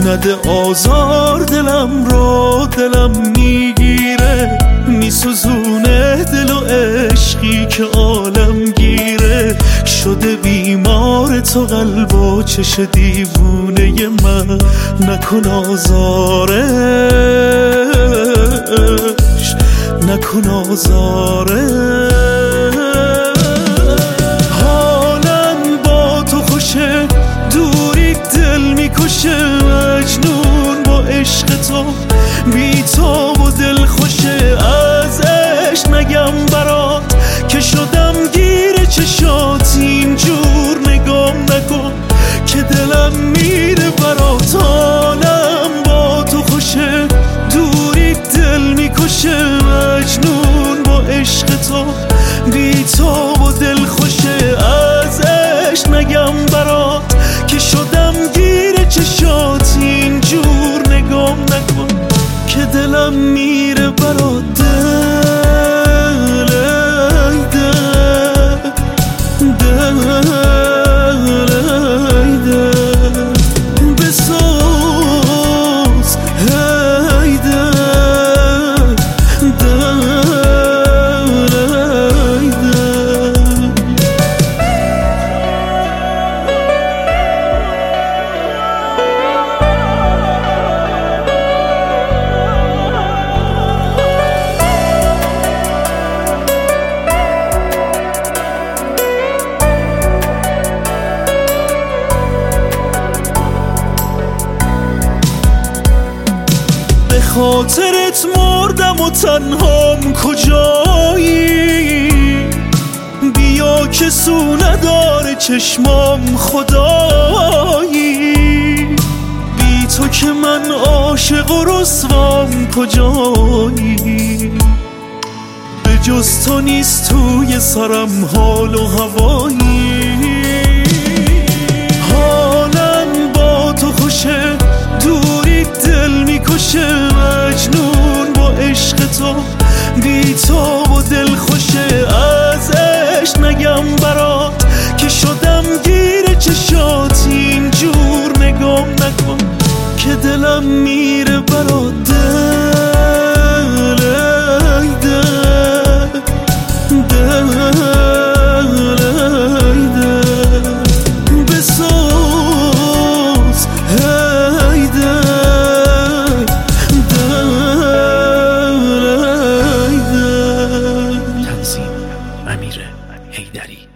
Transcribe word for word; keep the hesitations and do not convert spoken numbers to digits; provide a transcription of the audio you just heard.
نده آزار دلم رو، دلم میگیره میسوزونه دل و عشقی که عالم گیره. شده بیمار تو قلب و چش دیوونه من، نکن آزارش، نکن آزارش. حالم با تو خوشه، دوری دل میکشه، مجنون با عشق تو، بی تو و دل خوشه. ازش نگم برات که شدم گیر چشات، اینجور نگام نکن که دلم میره برات. حالم با تو خوشه، دوری دل میکشه، مجنون با عشق تو، بی تو و دل خوشه. ازش نگم برات که شدم گیر چشات، اینجور نگام نکن که دلم میره برات. دل ای دل، دل ای دل، بسوز ای دل، دل ای دل. خاطرت مردم و تنهام کجایی، بیا که سو نداره چشمام خدایی. بی تو که من عاشق و رسوام کجایی، به جز تو نیست توی سرم حال و هوایی. حالم با تو خوشه، دوری دل میکشه، مجنون با عشق تو، بی تو و دل خوشه. ازش نگم برات که شدم گیر چشات، اینجور نگام نکن که دلم میره برات. دل ای دل، دل ای دل، بسوز ای دل، تنظیم امیر حیدری.